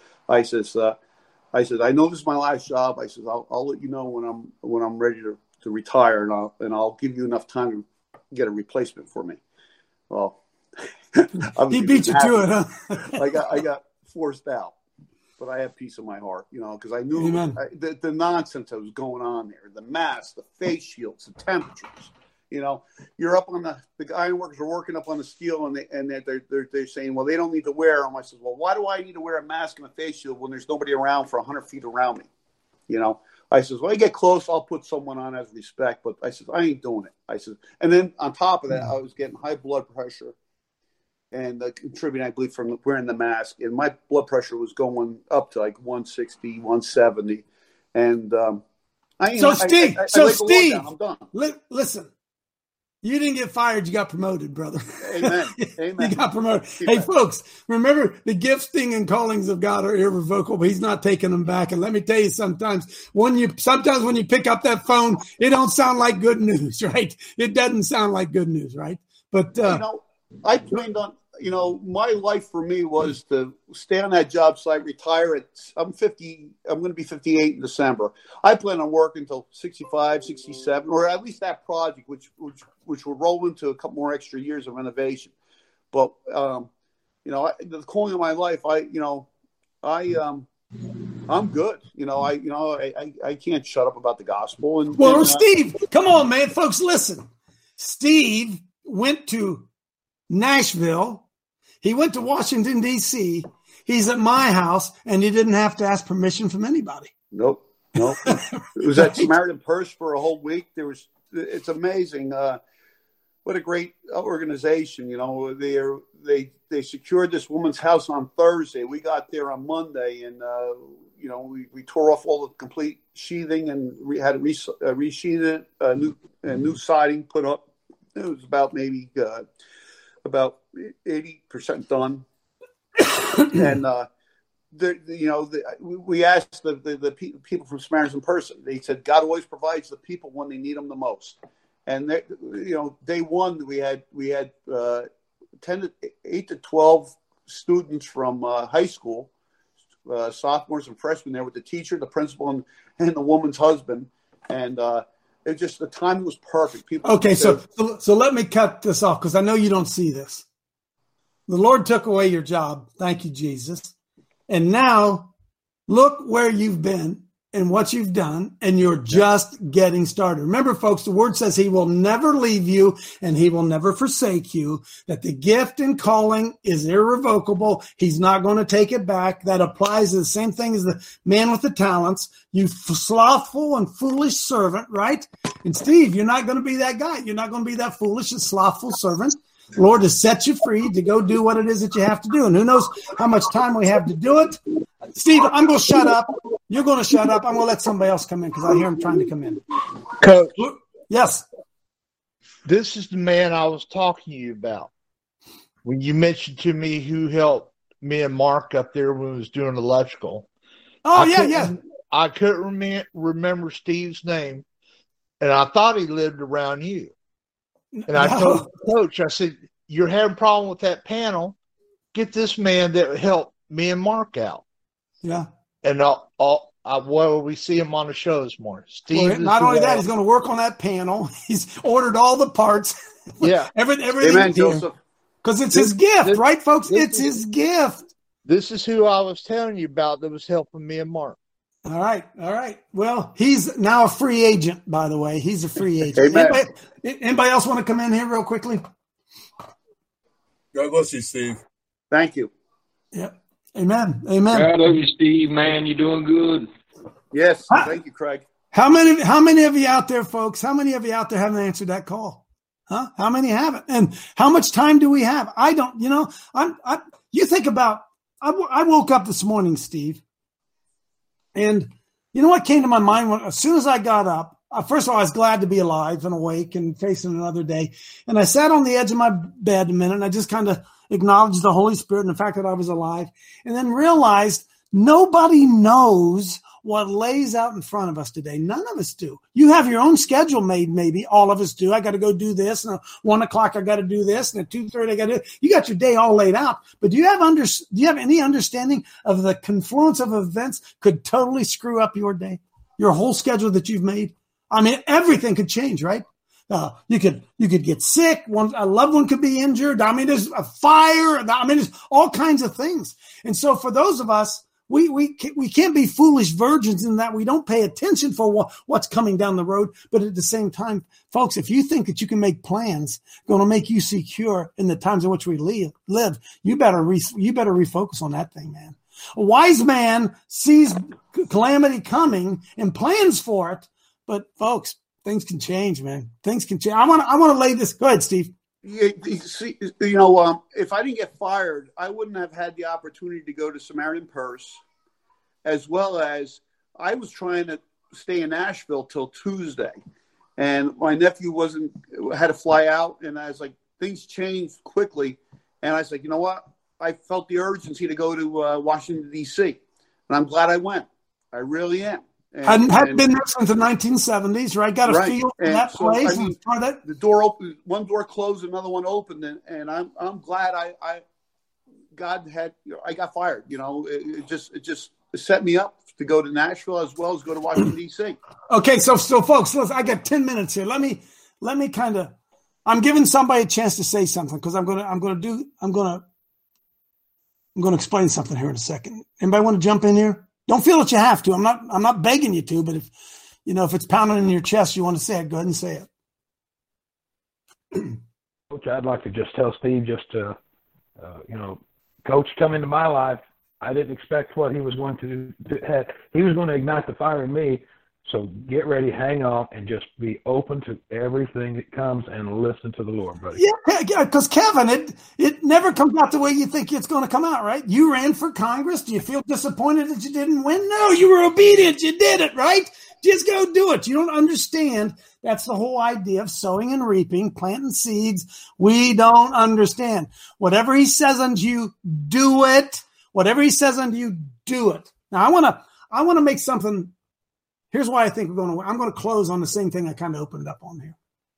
I know this is my last job. I said, I'll let you know when I'm ready to retire, and I'll give you enough time to get a replacement for me. Well, he beat you to it, huh? I got forced out, but I have peace in my heart, you know, because I knew the nonsense that was going on there, the masks, the face shields, the temperatures. You know, you're up on the ironworkers are working up on the steel, and they're saying, well, they don't need to wear them. I said, well, why do I need to wear a mask and a face shield when there's nobody around for 100 feet around me? You know, I said, when I get close, I'll put someone on as respect, but I said, I ain't doing it. I said, and then on top of that, I was getting high blood pressure and contributing, I believe, from wearing the mask, and my blood pressure was going up to like 160, 170, and Steve, I'm done. Listen. You didn't get fired. You got promoted, brother. Amen. You got promoted. Hey, folks, remember the gifting and callings of God are irrevocable. He's not taking them back. And let me tell you, sometimes when you pick up that phone, it don't sound like good news, right? It doesn't sound like good news, right? But you know, I planned on, you know, my life for me was to stay on that job site, retire I'm going to be 58 in December. I plan on working until 65, 67, or at least that project, which will roll into a couple more extra years of renovation. But, you know, the calling of my life, I'm good. You know, I can't shut up about the gospel. Steve, come on, man. Folks, listen. Steve went to Nashville. He went to Washington, D.C. He's at my house, and he didn't have to ask permission from anybody. Nope. It was at Samaritan Purse for a whole week. It's amazing. What a great organization. You know, they secured this woman's house on Thursday. We got there on Monday, and, you know, we tore off all the complete sheathing and we had to resheathe it, new siding put up. It was about maybe about 80% done. And, we asked the people from Samaritan Purse. They said, God always provides the people when they need them the most. And, day one, we had 8 to 12 students from high school, sophomores and freshmen there with the teacher, the principal, and the woman's husband. And it just, the timing was perfect. So let me cut this off because I know you don't see this. The Lord took away your job. Thank you, Jesus. And now look where you've been and what you've done, and you're just getting started. Remember, folks, the word says he will never leave you and he will never forsake you, that the gift and calling is irrevocable. He's not going to take it back. That applies to the same thing as the man with the talents. You slothful and foolish servant, right? And Steve, you're not going to be that guy. You're not going to be that foolish and slothful servant. Lord has set you free to go do what it is that you have to do. And who knows how much time we have to do it. Steve, I'm going to shut up. You're going to shut up. I'm going to let somebody else come in because I hear him trying to come in. Coach. Yes. This is the man I was talking to you about. When you mentioned to me who helped me and Mark up there when we was doing electrical. Oh, yeah. I couldn't remember Steve's name, and I thought he lived around you. And I told Coach, I said, you're having a problem with that panel. Get this man that helped me and Mark out. Yeah. And we see him on the show this morning. Steve. Well, not only that, he's going to work on that panel. He's ordered all the parts. Yeah. Everything. Amen, Joseph. Because it's his gift, right, folks? It's his gift. This is who I was telling you about that was helping me and Mark. All right. Well, he's now a free agent, by the way. He's a free agent. Anybody else want to come in here real quickly? God bless you, Steve. Thank you. Yep. Amen. God love you, Steve, man. You're doing good. Yes. Thank you, Craig. How many of you out there, folks, haven't answered that call? Huh? How many haven't? And how much time do we have? I don't, you think about, I woke up this morning, Steve, and you know what came to my mind as soon as I got up? First of all, I was glad to be alive and awake and facing another day. And I sat on the edge of my bed a minute, and I just kind of acknowledged the Holy Spirit and the fact that I was alive, and then realized nobody knows what lays out in front of us today. None of us do. You have your own schedule made, maybe. All of us do. I got to go do this, and at 1 o'clock I got to do this, and at 2:30 I got to do. You got your day all laid out. But do you have any understanding of the confluence of events could totally screw up your day, your whole schedule that you've made? I mean, everything could change, right? You could get sick. A loved one could be injured. I mean, there's a fire. I mean, there's all kinds of things. And so for those of us, we can't be foolish virgins in that we don't pay attention for what's coming down the road. But at the same time, folks, if you think that you can make plans going to make you secure in the times in which we live, you better refocus on that thing, man. A wise man sees calamity coming and plans for it. But folks, things can change, man. Things can change. I want to lay this. Go ahead, Steve. If I didn't get fired, I wouldn't have had the opportunity to go to Samaritan Purse, as well as I was trying to stay in Nashville till Tuesday, and my nephew had to fly out, and I was like, things changed quickly, and I was like, you know what? I felt the urgency to go to Washington D.C., and I'm glad I went. I really am. Hadn't been there since the 1970s, right? Got a feel for that place. I mean, the door opened, one door closed, another one opened, and I'm glad I got fired. It just set me up to go to Nashville as well as go to Washington D.C. Okay, so folks, listen, I got 10 minutes here. Let me I'm giving somebody a chance to say something because I'm gonna explain something here in a second. Anybody want to jump in here? Don't feel that you have to. I'm not begging you to, but if it's pounding in your chest, you want to say it, go ahead and say it. Coach, I'd like to just tell Steve Coach come into my life. I didn't expect what he was going to do. He was going to ignite the fire in me. So get ready, hang on, and just be open to everything that comes and listen to the Lord, buddy. Yeah, because Kevin, it never comes out the way you think it's going to come out, right? You ran for Congress. Do you feel disappointed that you didn't win? No, you were obedient. You did it, right? Just go do it. You don't understand. That's the whole idea of sowing and reaping, planting seeds. We don't understand. Whatever he says unto you, do it. Whatever he says unto you, do it. Now, I want to make something. Here's why I think I'm going to close on the same thing I kind of opened up on here.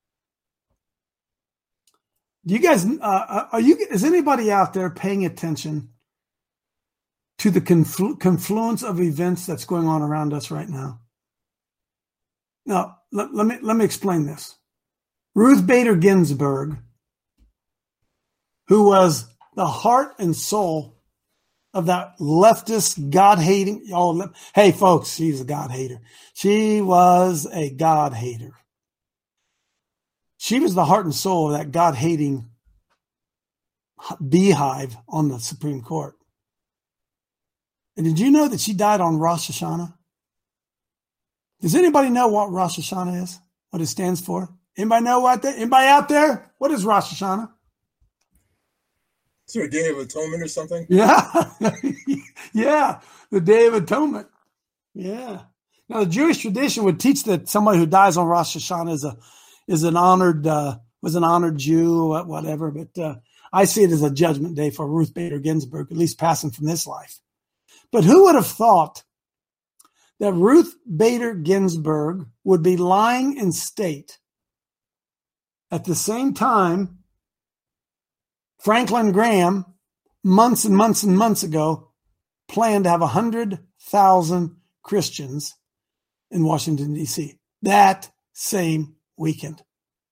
Do you guys, is anybody out there paying attention to the confluence of events that's going on around us right now? Now, let me explain this. Ruth Bader Ginsburg, who was the heart and soul of that leftist God-hating. Hey, folks, she's a God-hater. She was a God-hater. She was the heart and soul of that God-hating beehive on the Supreme Court. And did you know that she died on Rosh Hashanah? Does anybody know what Rosh Hashanah is? What it stands for? Anybody know what? Anybody out there? What is Rosh Hashanah? Is there a Day of Atonement or something? Yeah. Yeah. The Day of Atonement. Yeah. Now, the Jewish tradition would teach that somebody who dies on Rosh Hashanah was an honored Jew, whatever. But I see it as a judgment day for Ruth Bader Ginsburg, at least passing from this life. But who would have thought that Ruth Bader Ginsburg would be lying in state at the same time Franklin Graham, months and months and months ago, planned to have 100,000 Christians in Washington, D.C. that same weekend.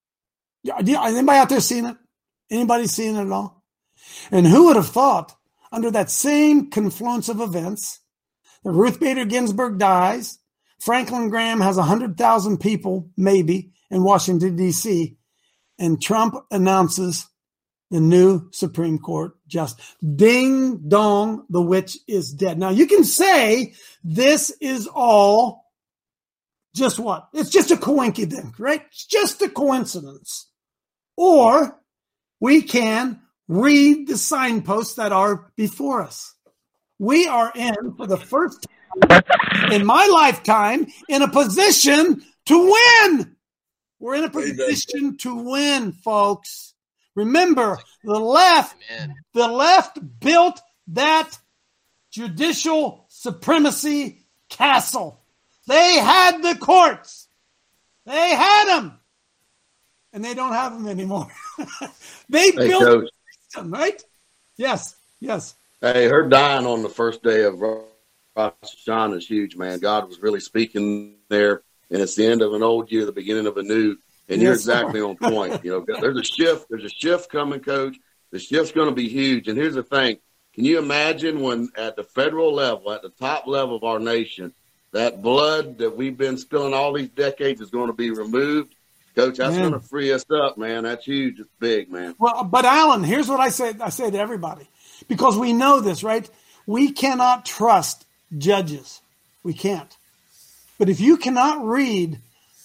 Anybody out there seen it? Anybody seen it at all? And who would have thought, under that same confluence of events, that Ruth Bader Ginsburg dies, Franklin Graham has 100,000 people, maybe, in Washington, D.C., and Trump announces the new Supreme Court justice. Ding dong, the witch is dead. Now, you can say this is all just what? It's just a coincidence, right? It's just a coincidence. Or we can read the signposts that are before us. We are in, for the first time in my lifetime, in a position to win. We're in a position to win, folks. Remember, the left built that judicial supremacy castle. They had the courts. They had them. And they don't have them anymore. They built the system, right? Yes. Hey, her dying on the first day of Rosh Hashanah is huge, man. God was really speaking there, and it's the end of an old year, the beginning of a new. And you're exactly on point. You know, there's a shift. There's a shift coming, Coach. The shift's going to be huge. And here's the thing: can you imagine when, at the federal level, at the top level of our nation, that blood that we've been spilling all these decades is going to be removed? Coach, that's going to free us up, man. That's huge. It's big, man. Well, but Alan, here's what I say to everybody, because we know this, right? We cannot trust judges. We can't. But if you cannot read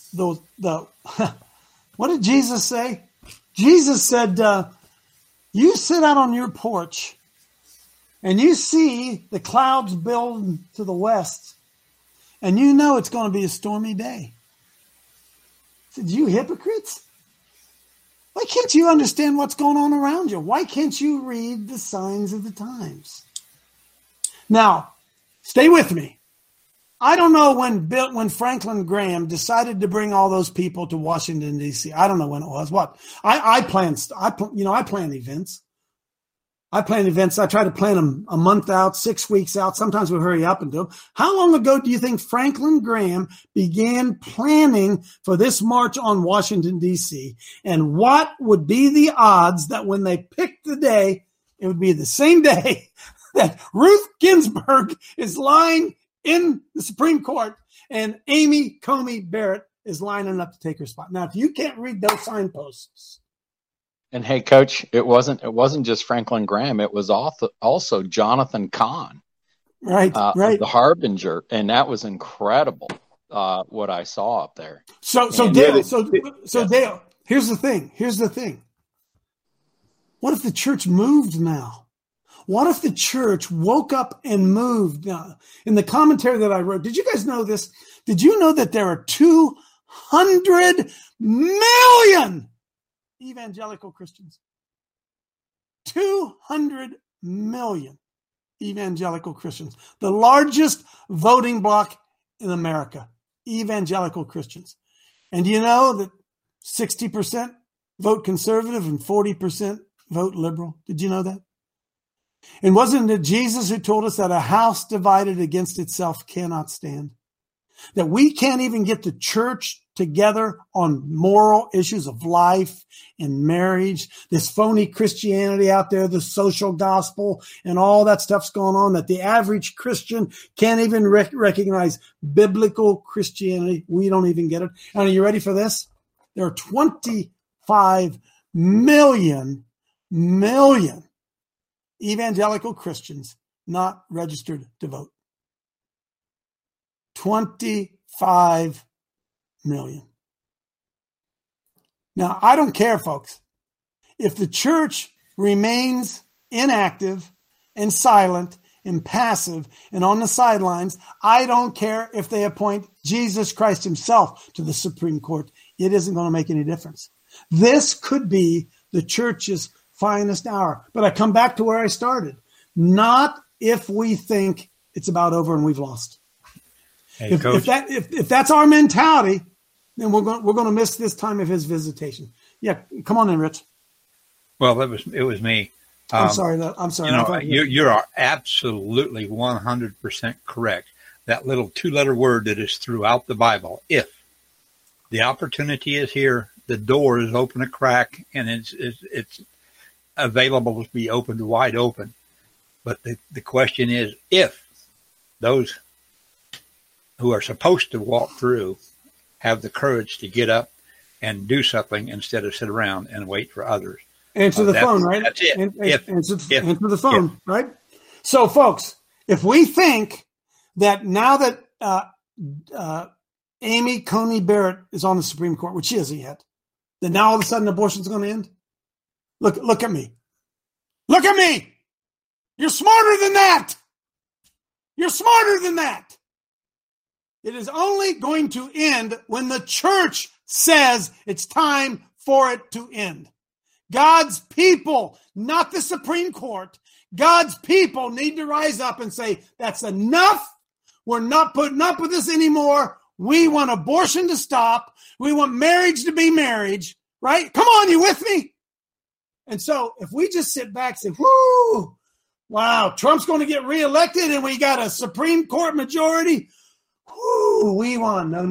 what did Jesus say? Jesus said, you sit out on your porch and you see the clouds build to the west, and you know it's going to be a stormy day. He said, you hypocrites. Why can't you understand what's going on around you? Why can't you read the signs of the times? Now, stay with me. I don't know when Franklin Graham decided to bring all those people to Washington, D.C. I don't know when it was. What? I plan events. I try to plan them a month out, 6 weeks out. Sometimes we hurry up and do them. How long ago do you think Franklin Graham began planning for this march on Washington, D.C.? And what would be the odds that when they picked the day, it would be the same day that Ruth Ginsburg is lying in the Supreme Court and Amy Coney Barrett is lining up to take her spot? Now, if you can't read those signposts. And hey, Coach, it wasn't just Franklin Graham. It was also Jonathan Cahn, right? The Harbinger, and that was incredible. What I saw up there. So Dale, here's the thing. What if the church moved now? What if the church woke up and moved? Now, in the commentary that I wrote, did you guys know this? Did you know that there are 200 million evangelical Christians? 200 million evangelical Christians. The largest voting bloc in America, evangelical Christians. And do you know that 60% vote conservative and 40% vote liberal? Did you know that? And wasn't it Jesus who told us that a house divided against itself cannot stand? That we can't even get the church together on moral issues of life and marriage, this phony Christianity out there, the social gospel and all that stuff's going on, that the average Christian can't even recognize biblical Christianity. We don't even get it. And are you ready for this? There are 25 million evangelical Christians not registered to vote. 25 million. Now, I don't care, folks. If the church remains inactive and silent and passive and on the sidelines, I don't care if they appoint Jesus Christ himself to the Supreme Court. It isn't going to make any difference. This could be the church's finest hour. But I come back to where I started. Not if we think it's about over and we've lost. Hey, if that's our mentality, then we're going to miss this time of his visitation. Yeah, come on in, Rich. Well, it was me. I'm sorry. You are absolutely 100% correct. That little 2-letter word that is throughout the Bible, if. The opportunity is here, the door is open a crack, and it's available to be opened wide open. But the question is, if those who are supposed to walk through have the courage to get up and do something instead of sit around and wait for others. Answer the phone, right? That's it. Answer the phone, right? So, folks, if we think that now that Amy Coney Barrett is on the Supreme Court, which she isn't yet, then now all of a sudden abortion's going to end? Look at me. Look at me. You're smarter than that. You're smarter than that. It is only going to end when the church says it's time for it to end. God's people, not the Supreme Court, God's people need to rise up and say, that's enough. We're not putting up with this anymore. We want abortion to stop. We want marriage to be marriage, right? Come on, you with me? And so if we just sit back and say, whoo, wow, Trump's going to get reelected and we got a Supreme Court majority. Whoo, we won. No.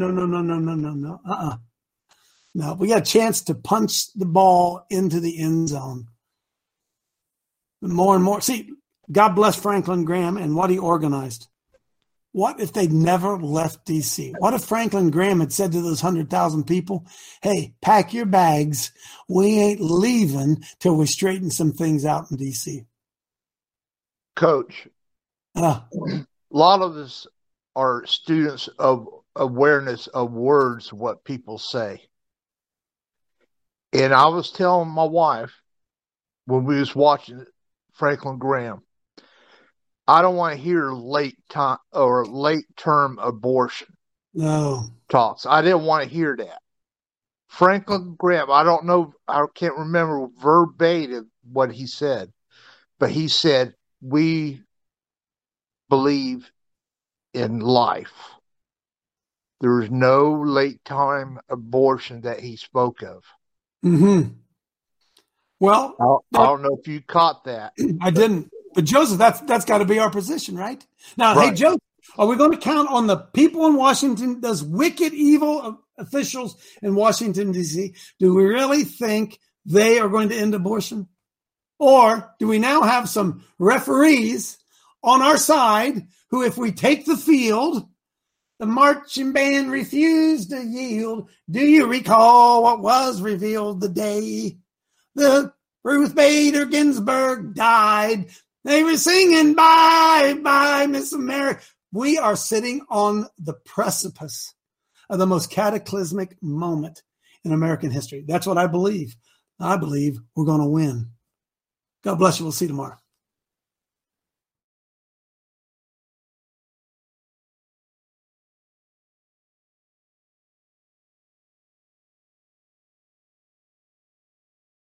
No, we got a chance to punch the ball into the end zone. More and more. See, God bless Franklin Graham and what he organized. What if they never left D.C.? What if Franklin Graham had said to those 100,000 people, hey, pack your bags. We ain't leaving till we straighten some things out in D.C. Coach, a lot of us are students of awareness of words, what people say. And I was telling my wife when we was watching Franklin Graham, I don't want to hear late term abortion. No talks. I didn't want to hear that. Franklin Graham, I don't know, I can't remember verbatim what he said, but he said, we believe in life. There is no late time abortion that he spoke of. Mm-hmm. Well, I don't know if you caught that. I didn't. But Joseph, that's got to be our position, right? Now, right. Hey, Joseph, are we going to count on the people in Washington, those wicked, evil officials in Washington, D.C.? Do we really think they are going to end abortion? Or do we now have some referees on our side who, if we take the field, the marching band refused to yield? Do you recall what was revealed the day the Ruth Bader Ginsburg died? They were singing, bye, bye, Miss America. We are sitting on the precipice of the most cataclysmic moment in American history. That's what I believe. I believe we're going to win. God bless you. We'll see you tomorrow.